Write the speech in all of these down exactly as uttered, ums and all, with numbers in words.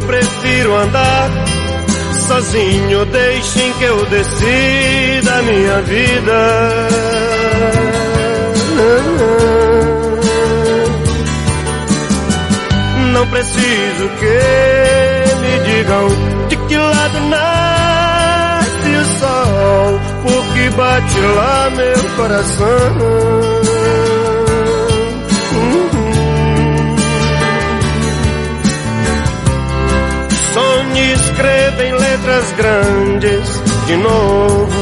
prefiro andar sozinho, deixem que eu decida a minha vida. Não preciso que me digam de que lado nasce o sol, porque bate lá meu coração. Sonhe, escreva em letras grandes de novo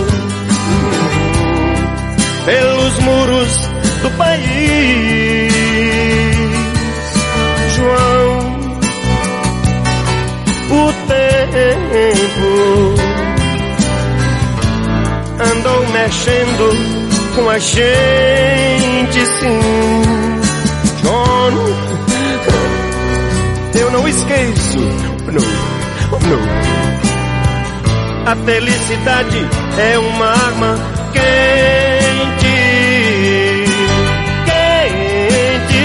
pelos muros do país. João, o tempo andou mexendo com a gente, sim. John, eu não esqueço. No, no. A felicidade é uma arma quente, quente,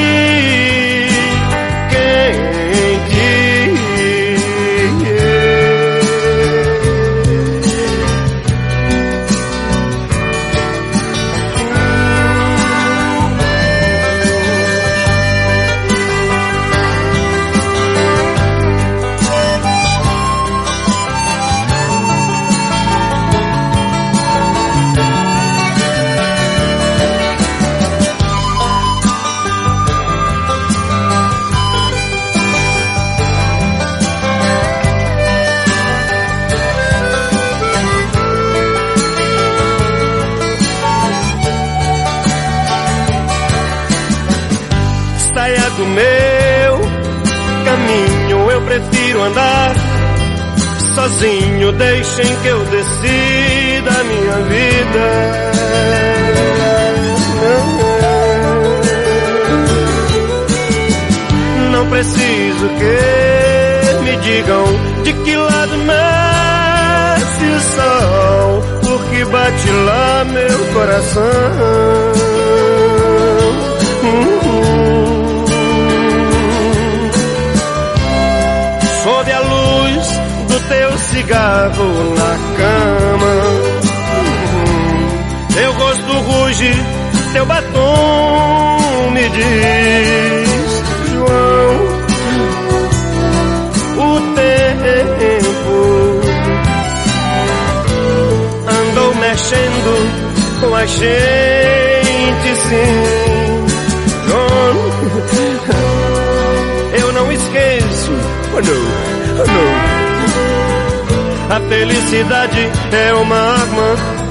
quente. Do meu caminho eu prefiro andar sozinho, deixem que eu decida a minha vida. Não preciso que me digam de que lado nasce o sol, porque bate lá meu coração. Sob a luz do teu cigarro na cama, teu rosto ruge, teu batom me diz, João, o tempo andou mexendo com a gente, sim. João, eu não esqueço. Oh no, oh no. A felicidade é uma arma